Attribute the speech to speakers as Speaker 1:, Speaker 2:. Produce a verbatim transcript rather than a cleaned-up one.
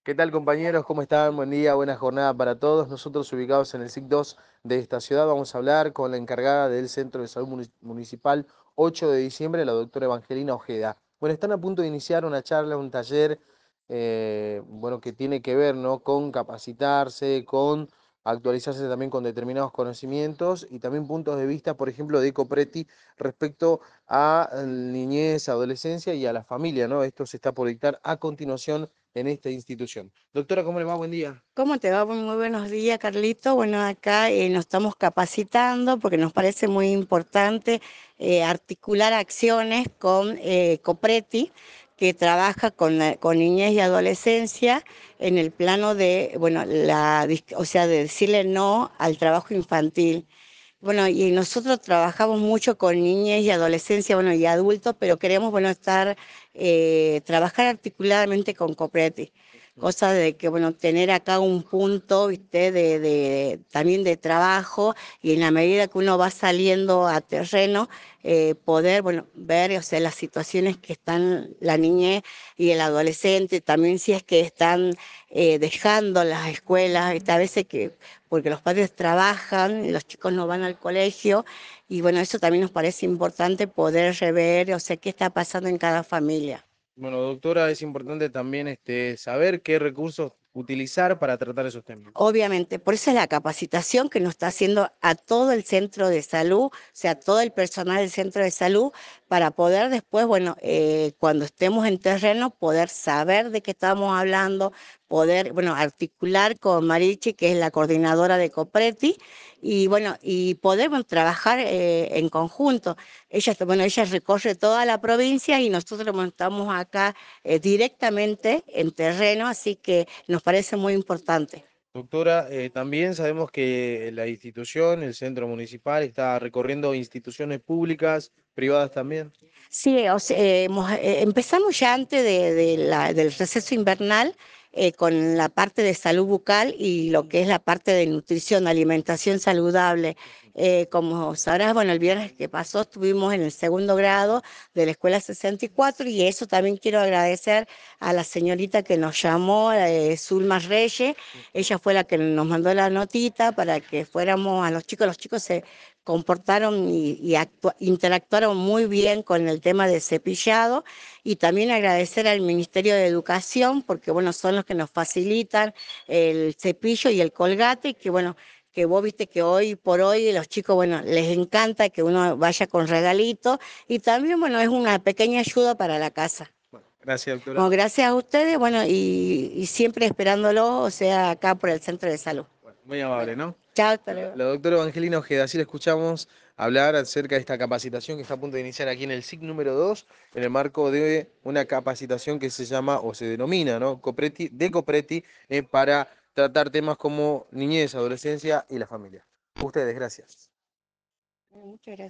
Speaker 1: ¿Qué tal, compañeros? ¿Cómo están? Buen día, buena jornada para todos. Nosotros ubicados en el S I C dos de esta ciudad vamos a hablar con la encargada del Centro de Salud Munici- Municipal ocho de diciembre, la doctora Evangelina Ojeda. Bueno, están a punto de iniciar una charla, un taller, eh, bueno, que tiene que ver, ¿no?, con capacitarse, con actualizarse también con determinados conocimientos y también puntos de vista, por ejemplo, de Ecopreti respecto a eh, niñez, adolescencia y a la familia, ¿no? Esto se está por dictar a continuación en esta institución. Doctora, ¿cómo le va? Buen día.
Speaker 2: ¿Cómo te va? Muy muy buenos días, Carlito. Bueno, acá eh, nos estamos capacitando porque nos parece muy importante eh, articular acciones con eh, Copreti, que trabaja con, la- con niñez y adolescencia en el plano de, bueno, la, dis- o sea, de decirle no al trabajo infantil. Bueno, y nosotros trabajamos mucho con niñez y adolescencia, bueno, y adultos, pero queremos, bueno, estar, eh, trabajar articuladamente con Copreti. Cosa de que, bueno, tener acá un punto, ¿viste? De, de, también de trabajo y en la medida que uno va saliendo a terreno, eh, poder, bueno, ver, o sea, las situaciones que están la niñez y el adolescente, también si es que están eh, dejando las escuelas, ¿viste? A veces que, porque los padres trabajan, y los chicos no van al colegio, y bueno, eso también nos parece importante poder rever, o sea, qué está pasando en cada familia.
Speaker 1: Bueno, doctora, es importante también este, saber qué recursos utilizar para tratar esos temas.
Speaker 2: Obviamente, por eso es la capacitación que nos está haciendo a todo el centro de salud, o sea, todo el personal del centro de salud, para poder después, bueno, eh, cuando estemos en terreno, poder saber de qué estamos hablando, poder, bueno, articular con Marichi, que es la coordinadora de Copreti, y bueno, y poder, bueno, trabajar eh, en conjunto. Ella, bueno, ella recorre toda la provincia y nosotros bueno, estamos acá eh, directamente en terreno, así que nos parece muy importante.
Speaker 1: Doctora, eh, también sabemos que la institución, el centro municipal, está recorriendo instituciones públicas, privadas también.
Speaker 2: Sí, o sea, eh, hemos- eh, empezamos ya antes de, de la- del receso invernal eh, con la parte de salud bucal y lo que es la parte de nutrición, alimentación saludable. Eh, como sabrás, bueno, el viernes que pasó estuvimos en el segundo grado de la Escuela sesenta y cuatro y eso también quiero agradecer a la señorita que nos llamó, eh, Zulma Reyes. Ella fue la que nos mandó la notita para que fuéramos a los chicos. Los chicos se comportaron y, y actua- interactuaron muy bien con el tema de cepillado y también agradecer al Ministerio de Educación porque bueno, son los que nos facilitan el cepillo y el colgate, que bueno, que vos viste que hoy por hoy los chicos, bueno, les encanta que uno vaya con regalito y también bueno, es una pequeña ayuda para la casa.
Speaker 1: Bueno, gracias, doctora.
Speaker 2: Bueno, gracias a ustedes, bueno, y, y siempre esperándolo, o sea, acá por el centro de salud.
Speaker 1: Bueno, muy amable, ¿no?
Speaker 2: Chao, hasta
Speaker 1: La,
Speaker 2: luego.
Speaker 1: la doctora Evangelina Ojeda, así la escuchamos hablar acerca de esta capacitación que está a punto de iniciar aquí en el S I C número dos, en el marco de una capacitación que se llama o se denomina, ¿no?, Copreti, de Copreti, eh, para tratar temas como niñez, adolescencia y la familia. Ustedes, gracias.
Speaker 2: Muchas gracias.